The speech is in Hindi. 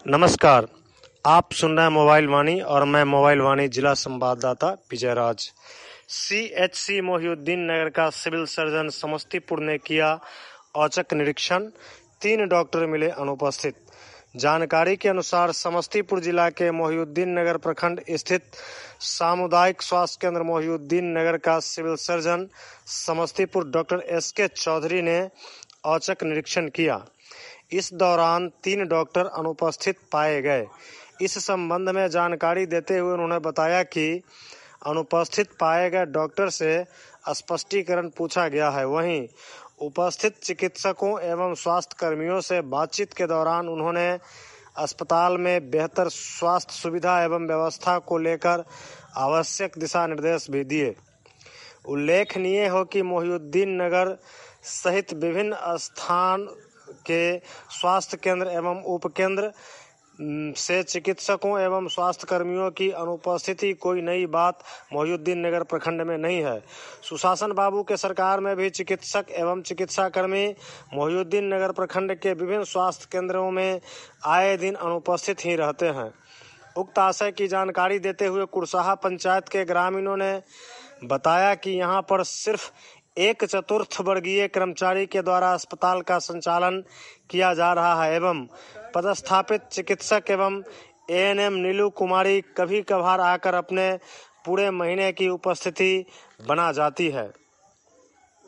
नमस्कार। आप सुन रहे हैं मोबाइल वाणी और मैं मोबाइल वाणी जिला संवाददाता विजय राज। CHC मोहिउद्दीन नगर का सिविल सर्जन समस्तीपुर ने किया औचक निरीक्षण। 3 डॉक्टर मिले अनुपस्थित। जानकारी के अनुसार समस्तीपुर जिला के मोहिउद्दीन नगर प्रखंड स्थित सामुदायिक स्वास्थ्य केंद्र मोहिउद्दीन नगर का civil surgeon Samastipur doctor SK Chaudhary ने औचक निरीक्षण किया। इस दौरान 3 डॉक्टर अनुपस्थित पाए गए। इस संबंध में जानकारी देते हुए उन्होंने बताया कि अनुपस्थित पाए गए डॉक्टर से स्पष्टीकरण पूछा गया है। वहीं उपस्थित चिकित्सकों एवं स्वास्थ्य कर्मियों से बातचीत के दौरान उन्होंने अस्पताल में बेहतर स्वास्थ्य सुविधा एवं व्यवस्था को लेकर आवश्यक दिशा निर्देश भी दिए। उल्लेखनीय हो कि मोहिउद्दीन नगर सहित विभिन्न स्थान के स्वास्थ्य केंद्र एवं उपकेंद्र से चिकित्सकों एवं स्वास्थ्य कर्मियों की अनुपस्थिति कोई नई बात मोहिउद्दीन नगर प्रखंड में नहीं है। सुशासन बाबू के सरकार में भी चिकित्सक एवं चिकित्साकर्मी मोहिउद्दीन नगर प्रखंड के विभिन्न स्वास्थ्य केंद्रों में आए दिन अनुपस्थित ही रहते हैं। उक्त आशय की जानकारी देते हुए कुरसाहा पंचायत के ग्रामीणों ने बताया कि यहां पर सिर्फ एक चतुर्थ वर्गीय कर्मचारी के द्वारा अस्पताल का संचालन किया जा रहा है एवं पदस्थापित चिकित्सक एवं ANM नीलू कुमारी कभी कभार आकर अपने पूरे महीने की उपस्थिति बना जाती है।